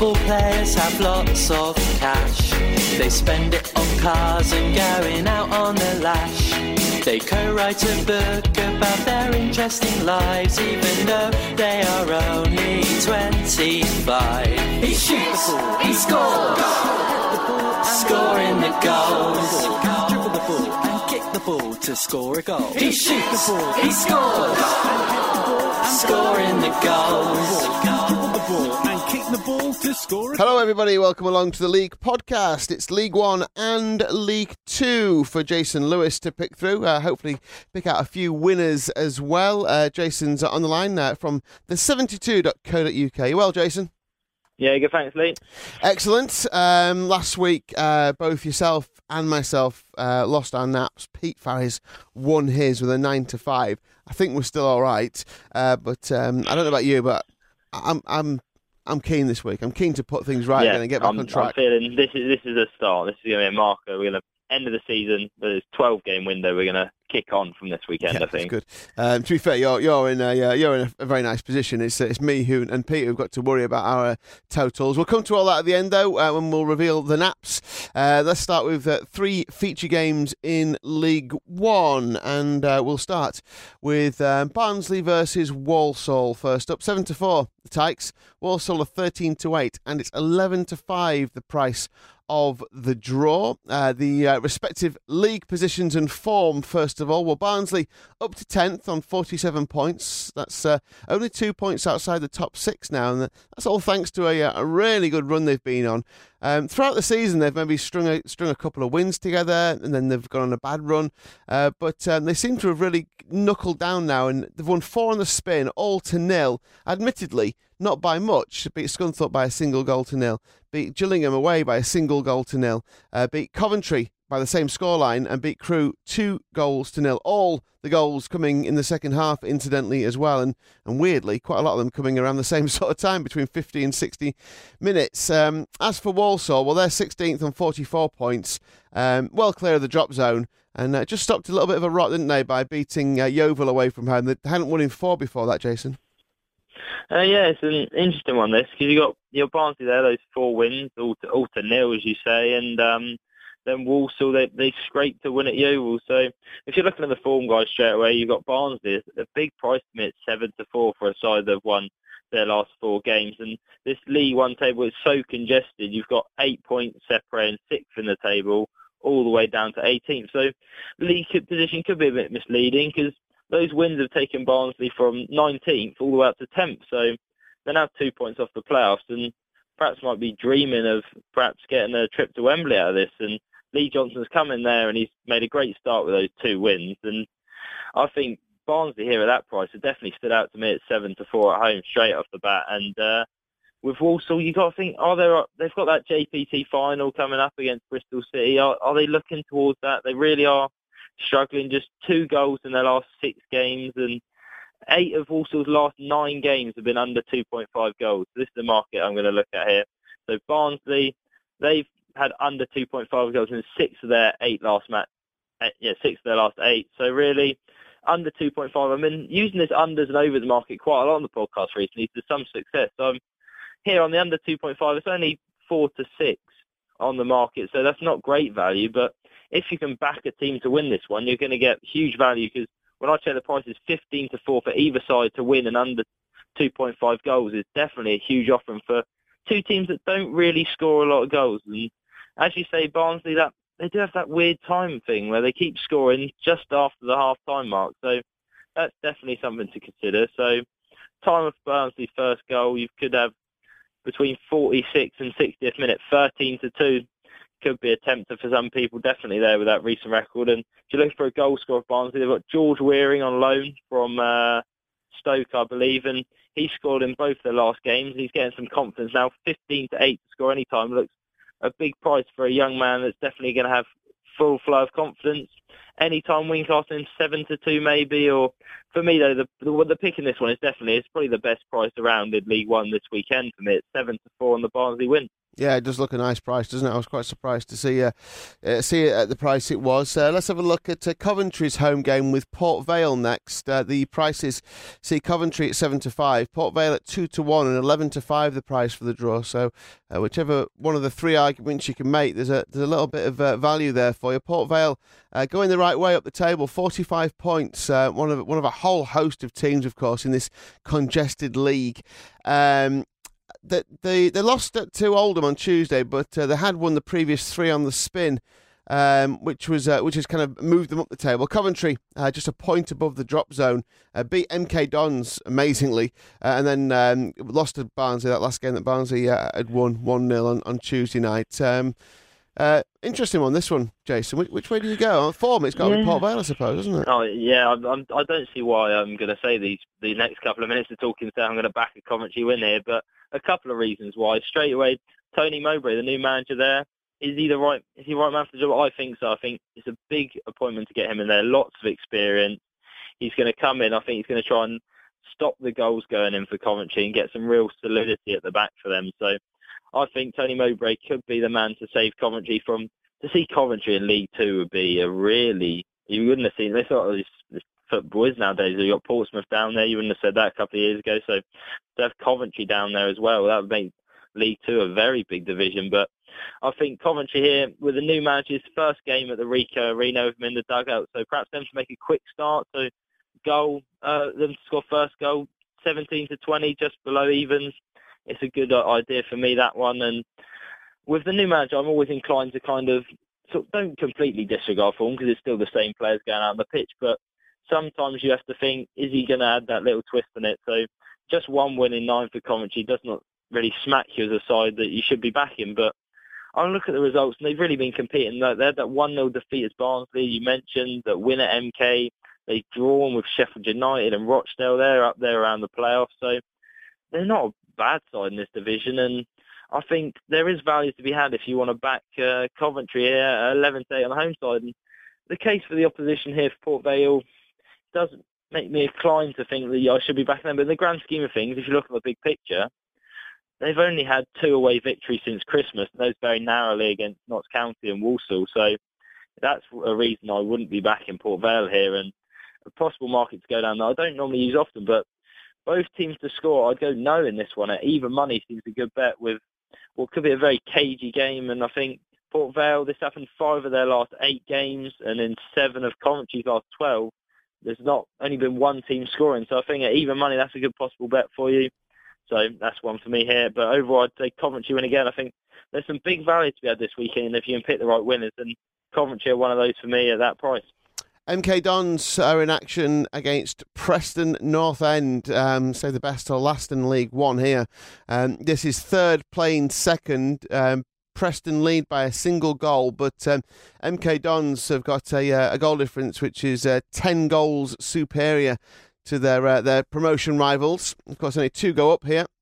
Football players have lots of cash. They spend it on cars and going out on the lash. They co-write a book about their interesting lives, even though they are only 25. He shoots, he scores, scoring the goals. Dribble the ball and kick the ball to score a goal. He shoots, he scores, scoring the goals. Dribble the ball and kick the ball to score a goal. Hello everybody, welcome along to the League Podcast. It's League One and League Two for Jason Lewis to pick through. Hopefully pick out a few winners as well. Jason's on the line from the 72.co.uk. You well, Jason? Yeah, good, thanks, Lee. Excellent. Last week, both yourself and myself lost our naps. Pete Farris won his with a 9-5. I think we're still all right, but I don't know about you, but I'm keen this week. I'm keen to put things right again and get back on track. I'm feeling this is a start. This is going to be a marker. We're going to end of the season. There's 12-game window. We're going to kick on from this weekend. I think. That's good. To be fair, you're in a very nice position. It's me and Pete who've got to worry about our totals. We'll come to all that at the end though, when we'll reveal the naps. Let's start with 3 feature games in League One, and we'll start with Barnsley versus Walsall. First up, 7-4. The Tykes. Walsall are 13-8, and it's 11-5. The price of the draw. The respective league positions and form, first of all. Well, Barnsley up to 10th on 47 points. That's only 2 points outside the top 6 now, and that's all thanks to a really good run they've been on. Throughout the season, they've maybe strung a couple of wins together, and then they've gone on a bad run. But they seem to have really knuckled down now, and they've won 4 on the spin, all to nil. Admittedly, not by much. Beat Scunthorpe by a single goal to nil. Beat Gillingham away by a single goal to nil. Beat Coventry by the same scoreline, and beat Crewe 2 goals to nil. All the goals coming in the second half, incidentally, as well. And weirdly, quite a lot of them coming around the same sort of time, between 50 and 60 minutes. As for Walsall, well, they're 16th on 44 points. Well clear of the drop zone. And just stopped a little bit of a rot, didn't they, by beating Yeovil away from home. They hadn't won in 4 before that, Jason. Yeah, it's an interesting one, this, because you got your Barnsley there, those 4 wins, all to nil, as you say, and then Walsall, they scraped to win at Yeovil. So if you're looking at the form guys straight away, you've got Barnsley, a big price to me at 7-4 for a side that have won their last 4 games. And this League One table is so congested. You've got 8 points separating 6th in the table, all the way down to 18th. So league position could be a bit misleading, because those wins have taken Barnsley from 19th all the way up to 10th. So they're now 2 points off the playoffs, and perhaps might be dreaming of perhaps getting a trip to Wembley out of this. And Lee Johnson's come in there and he's made a great start with those 2 wins. And I think Barnsley here at that price have definitely stood out to me at 7-4 at home straight off the bat. And with Walsall, you got to think, they've got that JPT final coming up against Bristol City. Are they looking towards that? They really are struggling. Just 2 goals in their last 6 games, and 8 of Walsall's last 9 games have been under 2.5 goals. So this is the market I'm going to look at here. So Barnsley, they've had under 2.5 goals in 6 of their 8 last match. 6 of their last 8. So really, under 2.5. I've been using this unders and overs market quite a lot on the podcast recently to some success. So I'm here on the under 2.5. It's only 4-6 on the market, so that's not great value. But if you can back a team to win this one, you're going to get huge value, because when I check the price is 15-4 for either side to win and under 2.5 goals is definitely a huge offering for 2 teams that don't really score a lot of goals. And as you say, Barnsley, that they do have that weird time thing where they keep scoring just after the half-time mark. So that's definitely something to consider. So time of Barnsley's first goal, you could have between 46th and 60th minute, 13-2. Could be a tempter for some people, definitely there with that recent record. And if you look for a goal scorer of Barnsley, they've got George Wearing on loan from Stoke, I believe, and he scored in both their last games. He's getting some confidence now. 15-8 to score any time looks a big price for a young man that's definitely going to have full flow of confidence. Anytime Winchester 7-2 maybe, or for me though, the pick in this one is definitely, it's probably the best price around in League One this weekend for me. It's 7-4 on the Barnsley win. Yeah, it does look a nice price, doesn't it? I was quite surprised to see it at the price it was. Let's have a look at Coventry's home game with Port Vale next. The prices see Coventry at 7-5, Port Vale at 2-1, and 11-5 the price for the draw. So whichever one of the three arguments you can make, there's a little bit of value there for you. Port Vale going the right way up the table, 45 points. One of a whole host of teams, of course, in this congested league. They lost to Oldham on Tuesday, but they had won the previous three on the spin, which has kind of moved them up the table. Coventry just a point above the drop zone, beat MK Dons amazingly, and then lost to Barnsley, that last game that Barnsley had won 1-0 on Tuesday night. Interesting one, this one, Jason. Which way do you go? On form, it's got to be Port Vale, I suppose, isn't it? Oh yeah, I don't see why I'm going to say the next couple of minutes of talking. So I'm going to back a Coventry win here, but a couple of reasons why. Straight away, Tony Mowbray, the new manager there, is he the right man for the job? I think so. I think it's a big appointment to get him in there. Lots of experience. He's going to come in. I think he's going to try and stop the goals going in for Coventry and get some real solidity at the back for them. So I think Tony Mowbray could be the man to save Coventry from. To see Coventry in League Two would be a really, you wouldn't have seen this sort of this football is nowadays. You got Portsmouth down there. You wouldn't have said that a couple of years ago. So to have Coventry down there as well, that would make League Two a very big division. But I think Coventry here with the new manager's first game at the Ricoh Arena with him in the dugout. So perhaps them to make a quick start. So them to score first goal, 17-20, just below evens. It's a good idea for me, that one. And with the new manager, I'm always inclined to kind of don't completely disregard form because it's still the same players going out on the pitch. But sometimes you have to think, is he going to add that little twist in it? So just one win in 9 for Coventry does not really smack you as a side that you should be backing. But I look at the results and they've really been competing. They had that 1-0 defeat as Barnsley, you mentioned, that win at MK. They've drawn with Sheffield United and Rochdale. They're up there around the playoffs. So they're not a bad side in this division. And I think there is value to be had if you want to back Coventry here at 11-8 on the home side. And the case for the opposition here for Port Vale doesn't make me inclined to think that I should be backing them. But in the grand scheme of things, if you look at the big picture, they've only had 2 away victories since Christmas, and those very narrowly against Notts County and Walsall. So that's a reason I wouldn't be backing Port Vale here. And a possible market to go down that I don't normally use often, but both teams to score, I'd go no in this one. At even money seems a good bet with what could be a very cagey game. And I think Port Vale, this happened 5 of their last 8 games, and in 7 of Coventry's last 12, there's not only been one team scoring. So I think at even money, that's a good possible bet for you. So that's one for me here. But overall, I'd say Coventry win again. I think there's some big value to be had this weekend if you can pick the right winners, and Coventry are one of those for me at that price. MK Dons are in action against Preston North End, say the best or last in League One here. This is third playing second. Preston lead by a single goal, but MK Dons have got a goal difference which is 10 goals superior to their promotion rivals. Of course, only 2 go up here.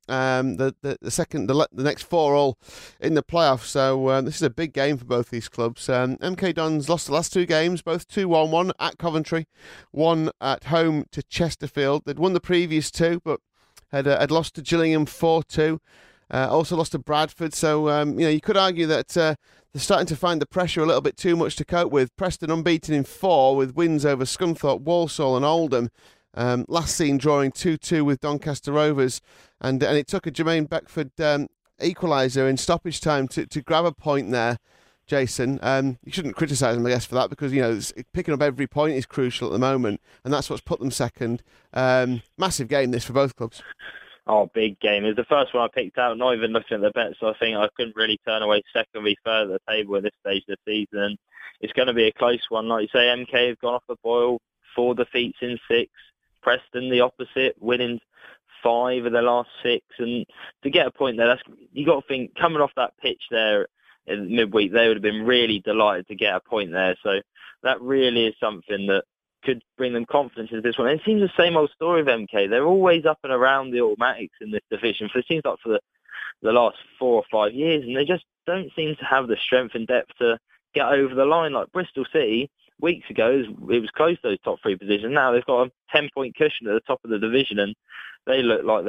The next 4 all in the playoffs. So this is a big game for both these clubs. MK Dons lost the last 2 games, both 2-1, one at Coventry, one at home to Chesterfield. They'd won the previous 2, but had lost to Gillingham 4-2. Also lost to Bradford. So you could argue that they're starting to find the pressure a little bit too much to cope with. Preston unbeaten in 4 with wins over Scunthorpe, Walsall and Oldham. Last seen drawing 2-2 with Doncaster Rovers, and it took a Jermaine Beckford equaliser in stoppage time to grab a point there, Jason. You shouldn't criticise them, I guess, for that, because picking up every point is crucial at the moment, and that's what's put them second. Massive game this for both clubs. Oh, big game. It was the first one I picked out, not even looking at the bets, so I think I couldn't really turn away second or be further at the table at this stage of the season. It's going to be a close one. Like you say, MK have gone off the boil, 4 defeats in 6. Preston, the opposite, winning 5 of their last 6. And to get a point there, you got to think, coming off that pitch there in midweek, they would have been really delighted to get a point there. So that really is something that could bring them confidence into this one. And it seems the same old story of MK. They're always up and around the automatics in this division. It seems like for the last 4 or 5 years, and they just don't seem to have the strength and depth to get over the line. Like Bristol City, weeks ago, it was close to those top 3 positions. Now they've got a 10-point cushion at the top of the division, and they look like they're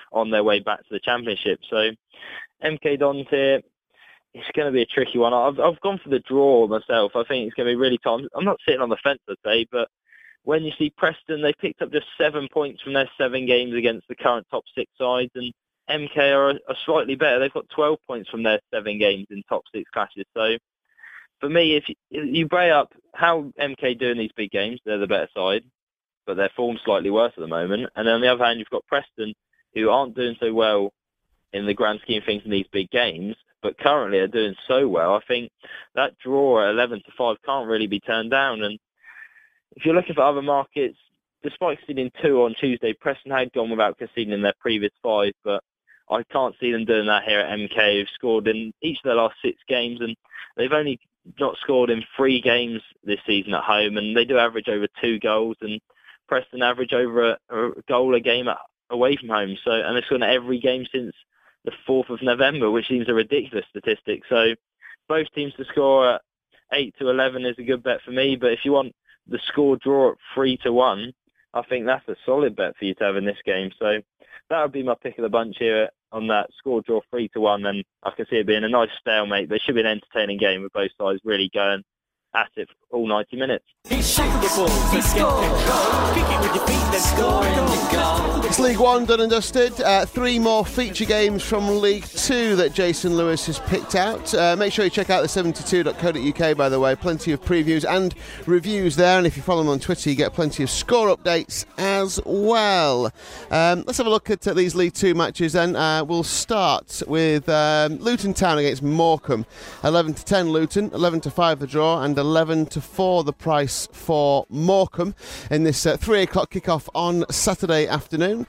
on their way back to the Championship. So MK Dons here, it's going to be a tricky one. I've gone for the draw myself. I think it's going to be really tough. I'm not sitting on the fence, I'd say, but when you see Preston, they picked up just 7 points from their 7 games against the current top 6 sides, and MK are slightly better. They've got 12 points from their 7 games in top 6 clashes. So for me, if you weigh up how MK do in these big games, they're the better side, but their form's slightly worse at the moment. And then on the other hand, you've got Preston, who aren't doing so well in the grand scheme of things in these big games, but currently are doing so well. I think that draw at 11-5 can't really be turned down. And if you're looking for other markets, despite conceding 2 on Tuesday, Preston had gone without conceding in their previous 5, but I can't see them doing that here at MK, who've scored in each of their last 6 games, and they've only not scored in 3 games this season at home, and they do average over 2 goals, and Preston average over a goal a game away from home. So, and they've scored in every game since the 4th of November, which seems a ridiculous statistic. So both teams to score at 8-11 is a good bet for me, but if you want the score draw at 3-1, I think that's a solid bet for you to have in this game. So that would be my pick of the bunch here on that score draw 3-1, and I can see it being a nice stalemate, but it should be an entertaining game with both sides really going at it for all 90 minutes. It's League One done and dusted. 3 more feature games from League Two that Jason Lewis has picked out. Make sure you check out the 72.co.uk, by the way. Plenty of previews and reviews there, and if you follow them on Twitter, you get plenty of score updates as well. Let's have a look at these League Two matches then. We'll start with Luton Town against Morecambe. 11-10 Luton, 11-5 the draw, and 11-4 the price for Morecambe in this 3 o'clock kickoff on Saturday afternoon.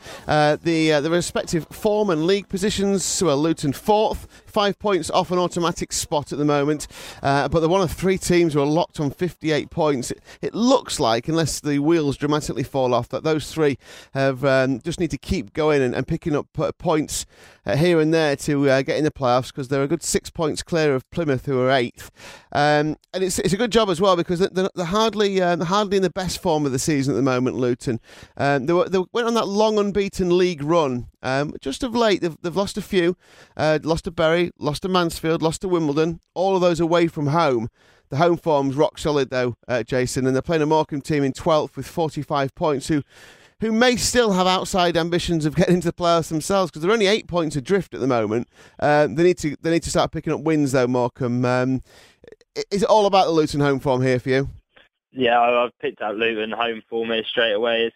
The respective form and league positions, so Luton 4th, 5 points off an automatic spot at the moment, but they're one of 3 teams who are locked on 58 points. It looks like, unless the wheels dramatically fall off, that those 3 have just need to keep going and picking up points here and there to get in the playoffs, because they're a good 6 points clear of Plymouth, who are 8th. And it's a good job as well, because they're hardly in the best form of the season at the moment, Luton. They went on that long unbeaten league run. Just of late, they've lost a few. Lost to Bury, lost to Mansfield, lost to Wimbledon. All of those away from home. The home form's rock solid, though, Jason, and they're playing a Morecambe team in 12th with 45 points, who may still have outside ambitions of getting into the playoffs themselves, because they're only 8 points adrift at the moment. They need to start picking up wins, though, Morecambe. Is it all about the Luton home form here for you? Yeah, I've picked out Luton home form here straight away.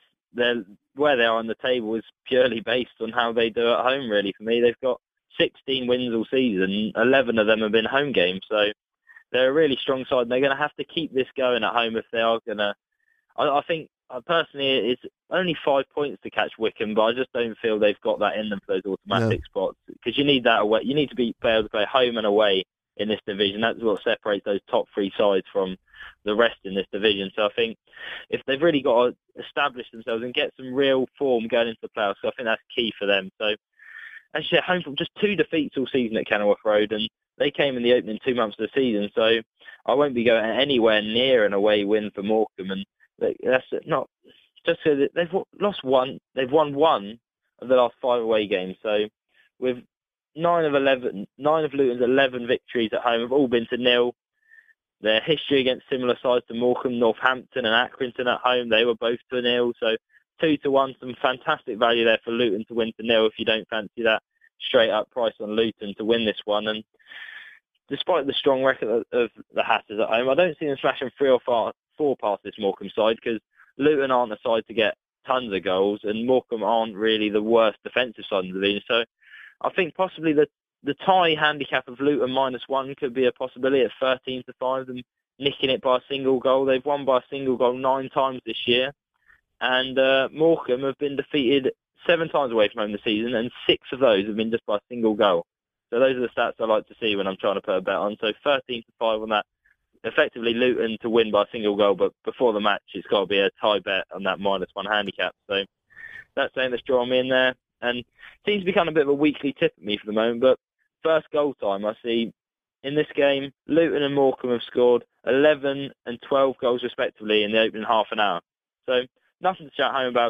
Where they are on the table is purely based on how they do at home, really, for me. They've got 16 wins all season. 11 of them have been home games, so they're a really strong side, and they're going to have to keep this going at home if they are going to. I think, personally, it's only 5 points to catch Wycombe, but I just don't feel they've got that in them for those automatic spots, because you need that away. You need to be able to play home and away in this division. That's what separates those top 3 sides from the rest in this division. So I think if they've really got to establish themselves and get some real form going into the playoffs, so I think that's key for them. So actually, at home from just 2 defeats all season at Kenilworth Road, and they came in the opening 2 months of the season. So I won't be going anywhere near an away win for Morecambe, and that's not just so that they've lost 1. They've won 1 of the last 5 away games. So with 9 of Luton's 11 victories at home have all been to nil. Their history against similar sides to Morecambe, Northampton and Accrington at home, they were both to nil. So 2-1, some fantastic value there for Luton to win to nil if you don't fancy that straight up price on Luton to win this one. And despite the strong record of the Hatters at home, I don't see them smashing 3 or 4 past this Morecambe side, because Luton aren't a side to get tons of goals, and Morecambe aren't really the worst defensive side in the division. So I think possibly the tie handicap of Luton -1 could be a possibility at 13-5, them nicking it by a single goal. They've won by a single goal 9 times this year, and Morecambe have been defeated 7 times away from home this season, and 6 of those have been just by a single goal. So those are the stats I like to see when I'm trying to put a bet on. So 13-5 on that. Effectively Luton to win by a single goal, but before the match it's got to be a tie bet on that -1 handicap. So that's saying that's drawing me in there, and seems to be kind of a bit of a weekly tip at me for the moment. But first goal time I see in this game, Luton and Morecambe have scored 11 and 12 goals respectively in the opening half an hour. So nothing to shout home about, but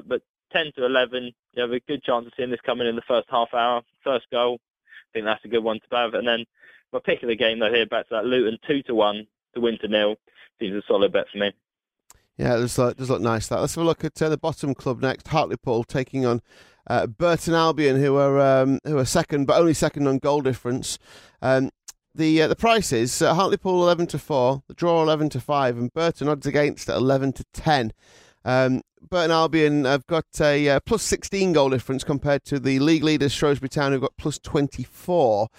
10 to 11, you have a good chance of seeing this coming in the first half hour. First goal, I think that's a good one to have. And then my pick of the game, though, here, back to that Luton 2-1 to win to 0. Seems a solid bet for me. Yeah, it does look nice, that. Let's have a look at the bottom club next. Hartlepool taking on Burton Albion, who are second, but only second on goal difference. The prices: Hartlepool 11-4, the draw 11-5, and Burton odds against at 11-10. Burton Albion have got a plus 16 goal difference compared to the league leaders Shrewsbury Town, who've got plus 24.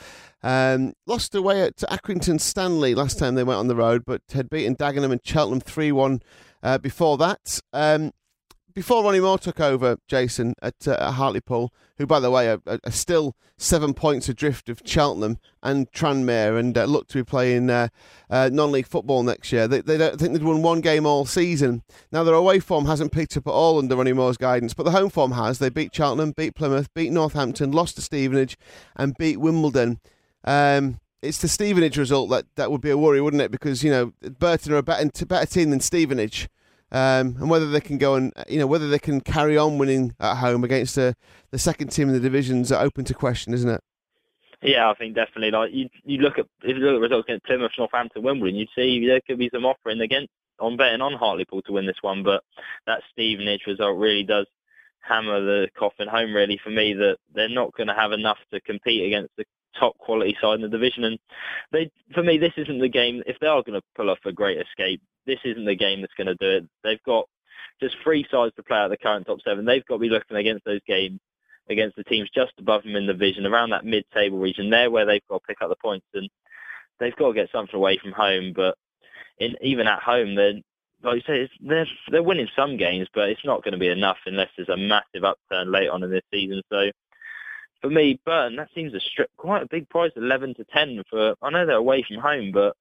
Lost away at Accrington Stanley last time they went on the road, but had beaten Dagenham and Cheltenham 3-1 before that. Before Ronnie Moore took over, Jason, at Hartlepool, who, by the way, are still 7 points adrift of Cheltenham and Tranmere, and look to be playing non-league football next year. They don't think they'd won one game all season. Now, their away form hasn't picked up at all under Ronnie Moore's guidance, but the home form has. They beat Cheltenham, beat Plymouth, beat Northampton, lost to Stevenage, and beat Wimbledon. It's the Stevenage result that would be a worry, wouldn't it? Because, Burton are a better team than Stevenage. And whether they can go and whether they can carry on winning at home against the second team in the divisions are open to question, isn't it? Yeah, I think definitely. Like if you look at results against Plymouth, Northampton, Wimbledon, you'd see there could be some offering on betting on Hartlepool to win this one. But that Stevenage result really does hammer the coffin home, really, for me, that they're not going to have enough to compete against the top quality side in the division. And for me, this isn't the game. If they are going to pull off a great escape, this isn't the game that's going to do it. They've got just 3 sides to play out of the current top 7. They've got to be looking against those games, against the teams just above them in the division, around that mid-table region. They're where they've got to pick up the points, and they've got to get something away from home. But even at home, like you say, they're winning some games, but it's not going to be enough unless there's a massive upturn late on in this season. So for me, Burton, that seems quite a big price, 11-10 for. I know they're away from home, but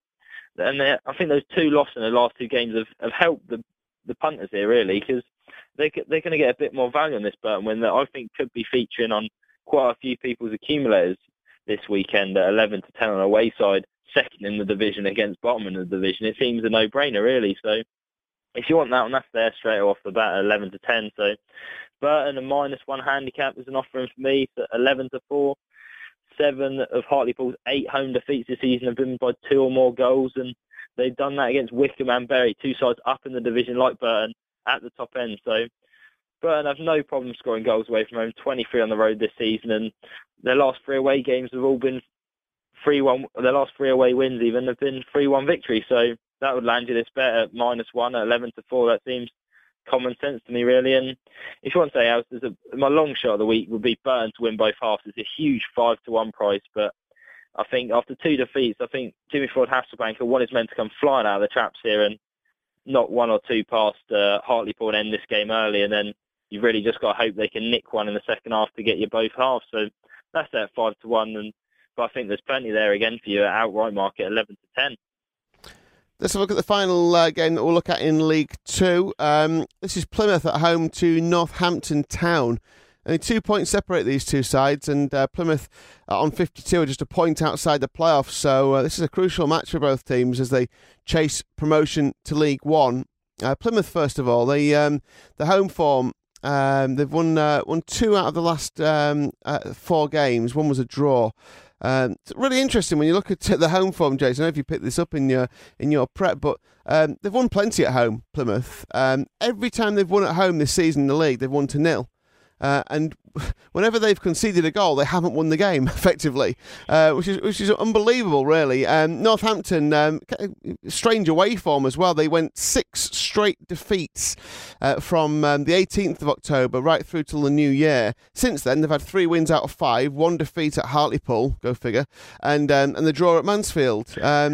I think those 2 losses in the last 2 games have helped the punters here, really, because they're going to get a bit more value on this Burton win that I think could be featuring on quite a few people's accumulators this weekend at 11-10 on away side, second in the division against bottom in the division. It seems a no-brainer, really. So if you want that one, that's there straight off the bat at 11-10. So Burton, a -1 handicap is an offering for me, so 11-4. 7 of Hartlepool's 8 home defeats this season have been by 2 or more goals, and they've done that against Wycombe and Bury, 2 sides up in the division like Burton at the top end. So Burton have no problem scoring goals away from home, 23 on the road this season, and their last 3 away games have all been 3-1. Their last 3 away wins even have been 3-1 victories. So that would land you this bet at -1 at 11-4. That seems common sense to me, really. And if you want to say else, my long shot of the week would be Burton to win both halves. It's a huge 5-1 price, but I think after 2 defeats, I think Jimmy Ford Hasselbank, one is meant to come flying out of the traps here and knock 1 or 2 past Hartlepool and end this game early, and then you've really just got to hope they can nick one in the second half to get you both halves. So that's at 5-1, but I think there's plenty there again for you at outright market 11-10. Let's have a look at the final game that we'll look at in League 2. This is Plymouth at home to Northampton Town. Only 2 points separate these two sides, and Plymouth on 52 are just a point outside the playoffs. So this is a crucial match for both teams as they chase promotion to League 1. Plymouth, first of all, the home form. They've won 2 out of the last 4 games. 1 was a draw. It's really interesting when you look at the home form, Jason. I don't know if you picked this up in your prep, but they've won plenty at home, Plymouth. Every time they've won at home this season in the league, they've won to 0. And whenever they've conceded a goal, they haven't won the game effectively, which is unbelievable, really. Northampton, strange away form as well. They went 6 straight defeats from the 18th of October right through till the new year. Since then, they've had 3 wins out of 5, 1 defeat at Hartlepool, go figure, and the draw at Mansfield.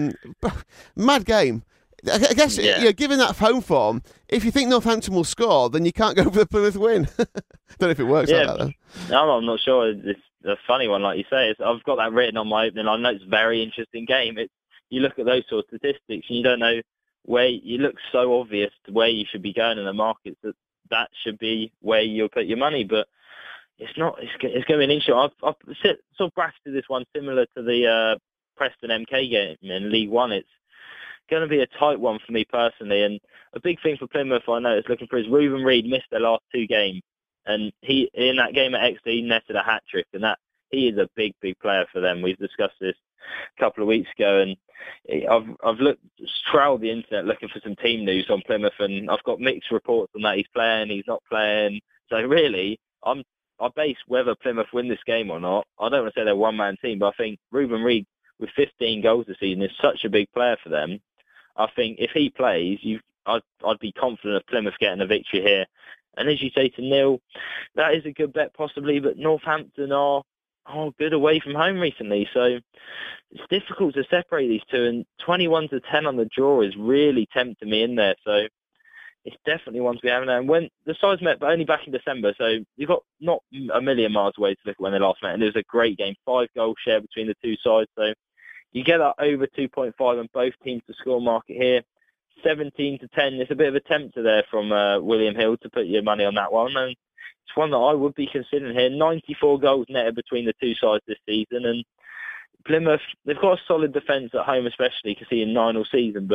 Mad game. I guess, given that home form, if you think Northampton will score, then you can't go for the Plymouth win. Don't know if it works like that, though. No, I'm not sure. It's a funny one, like you say. I've got that written on my opening. I know it's a very interesting game. You look at those sort of statistics, and you don't know where. You look so obvious to where you should be going in the markets that should be where you'll put your money, but it's not. It's going to be an interesting. I've sort of bracketed this one similar to the Preston MK game in League One. It's going to be a tight one for me personally, and a big thing for Plymouth I know is looking for is Ruben Reid missed their last 2 games, And he, in that game at Exeter, he netted a hat-trick, and that he is a big, big player for them. We've discussed this a couple of weeks ago, and I've trawled the internet looking for some team news on Plymouth, and I've got mixed reports on that. He's playing, he's not playing. So really, I base whether Plymouth win this game or not. I don't want to say they're a one-man team, but I think Ruben Reid, with 15 goals this season, is such a big player for them. I think if he plays, I'd be confident of Plymouth getting a victory here. And as you say to Neil, that is a good bet possibly, but Northampton are good away from home recently, so it's difficult to separate these two, and 21-10 on the draw is really tempting me in there, so it's definitely one to be having there. And when the sides met, but only back in December, so you've got not a million miles away to look at when they last met, and it was a great game, 5-goal share between the two sides, so you get that over 2.5 on both teams to score market here. 17-10, it's a bit of a tempter there from William Hill to put your money on that one, and it's one that I would be considering here. 94 goals netted between the two sides this season, and Plymouth, they've got a solid defence at home, especially conceding 9 all season,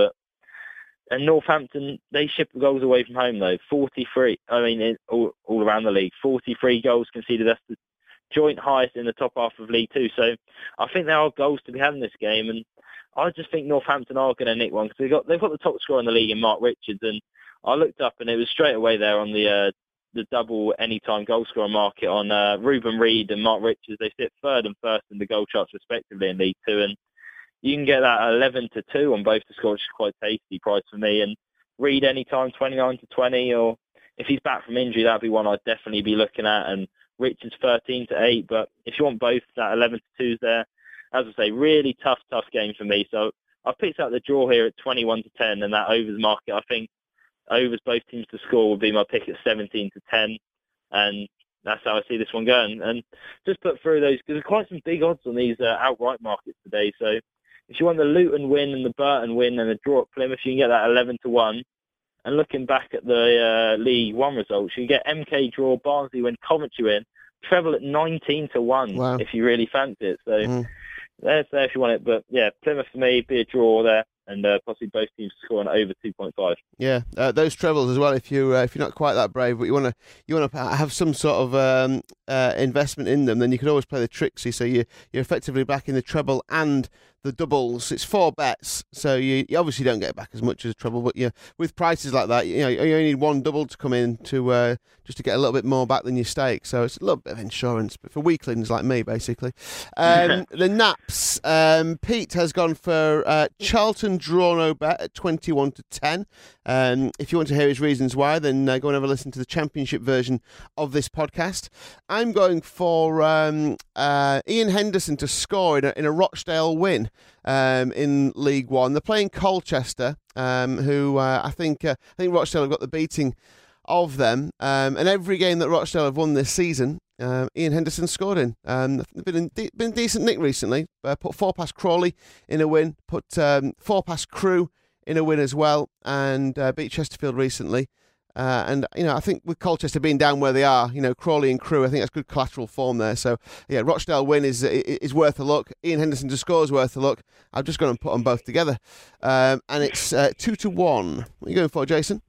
and Northampton, they ship goals away from home though, 43, all around the league, 43 goals conceded, that's the joint highest in the top half of League Two, so I think there are goals to be had in this game, and I just think Northampton are going to nick one, because they've got the top scorer in the league in Mark Richards, and I looked up and it was straight away there on the double anytime goal scorer market on Ruben Reid and Mark Richards. They sit third and first in the goal charts respectively in League Two, and you can get that 11-2 on both to score, which is quite a tasty price for me. And Reid anytime 29-20, or if he's back from injury, that'd be one I'd definitely be looking at. And Richards 13-8, but if you want both, that 11-2's there. As I say, really tough game for me. So I've picked out the draw here at 21-10, and that overs market, I think overs both teams to score would be my pick at 17-10, and that's how I see this one going. And just put through those, because there's quite some big odds on these outright markets today. So if you want the Luton win and the Burton win and the draw at Plymouth, you can get that 11-1. And looking back at the League One results, you can get MK draw, Barnsley win, Coventry win, treble at 19-1. Wow. If you really fancy it. So there's there if you want it. But yeah, Plymouth for me, be a draw there, and possibly both teams scoring over 2.5. Yeah, those trebles as well. If you're not quite that brave, but you want to have some sort of investment in them, then you could always play the Trixie. So you're effectively backing the treble and the doubles. It's 4 bets, so you obviously don't get back as much as a treble. But with prices like that, you only need one double to come in to just to get a little bit more back than your stake. So it's a little bit of insurance, but for weaklings like me, basically. The Naps, Pete has gone for Charlton draw no bet at 21-10. If you want to hear his reasons why, then go and have a listen to the Championship version of this podcast. I'm going for Ian Henderson to score in a Rochdale win in League One. They're playing Colchester, who I think Rochdale have got the beating of them. And every game that Rochdale have won this season, Ian Henderson scored in. Been decent nick recently. Put 4 past Crawley in a win. Put 4 past Crewe in a win as well, and beat Chesterfield recently. And I think with Colchester being down where they are, Crawley and Crewe, I think that's good collateral form there. So yeah, Rochdale win is worth a look. Ian Henderson to score is worth a look. I've just gone and put them both together, and it's 2-1. What are you going for, Jason?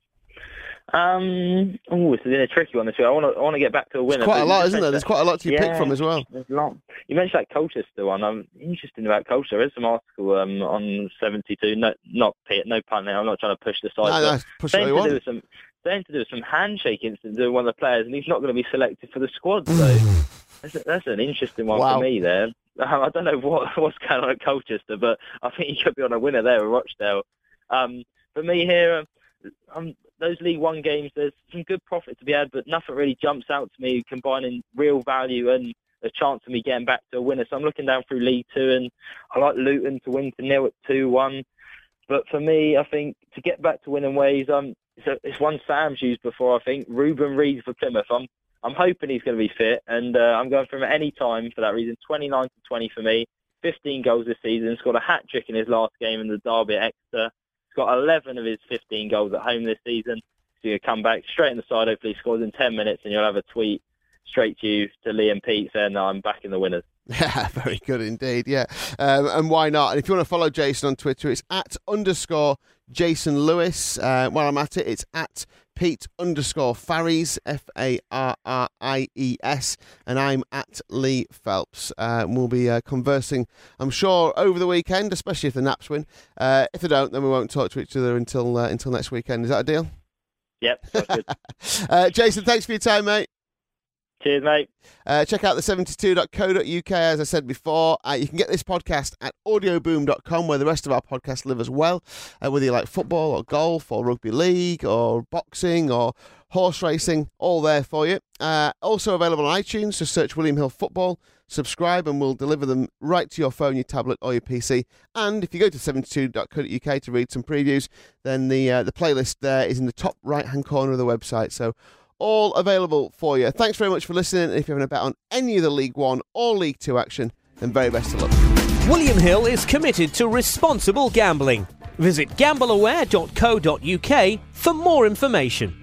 It's been a tricky one this week. I want to get back to a winner. There's quite a lot, isn't there? There's quite a lot to pick from as well. There's a lot. You mentioned that Colchester one. I'm interested about Colchester. There's some article on 72. No pun there. I'm not trying to push the side. No, push what you want. Saying to do with some handshake incidents with one of the players, and he's not going to be selected for the squad. So that's an interesting one for me there. I don't know what's going on at Colchester, but I think he could be on a winner there with Rochdale. For me here, those League One games, there's some good profit to be had, but nothing really jumps out to me, combining real value and a chance of me getting back to a winner. So I'm looking down through League Two, and I like Luton to win to nil at 2-1. But for me, I think to get back to winning ways, it's one Sam's used before, I think. Ruben Reid for Plymouth. I'm hoping he's going to be fit, and I'm going for him at any time for that reason. 29-20 for me. 15 goals this season. Scored a hat-trick in his last game in the derby at Exeter. He's got 11 of his 15 goals at home this season. So you'll come back straight in the side. Hopefully he scores in 10 minutes, and you'll have a tweet straight to you, to Lee and Pete, saying, "No, I'm back in the winners." Yeah, very good indeed, yeah. And why not? And if you want to follow Jason on Twitter, it's @_Jason Lewis. While I'm at it, it's @Pete_Farries, FARRIES, and I'm @Lee Phelps. We'll be conversing, I'm sure, over the weekend, especially if the Naps win. If they don't, then we won't talk to each other until next weekend. Is that a deal? Yep, sounds good. Jason, thanks for your time, mate. Cheers, mate. Check out the72.co.uk, as I said before. You can get this podcast at audioboom.com, where the rest of our podcasts live as well, whether you like football or golf or rugby league or boxing or horse racing, all there for you. Also available on iTunes, just search William Hill Football, subscribe, and we'll deliver them right to your phone, your tablet or your PC. And if you go to 72.co.uk to read some previews, then the playlist there is in the top right-hand corner of the website. So all available for you. Thanks very much for listening. And if you're having a bet on any of the League One or League Two action, then very best of luck. William Hill is committed to responsible gambling. Visit gambleaware.co.uk for more information.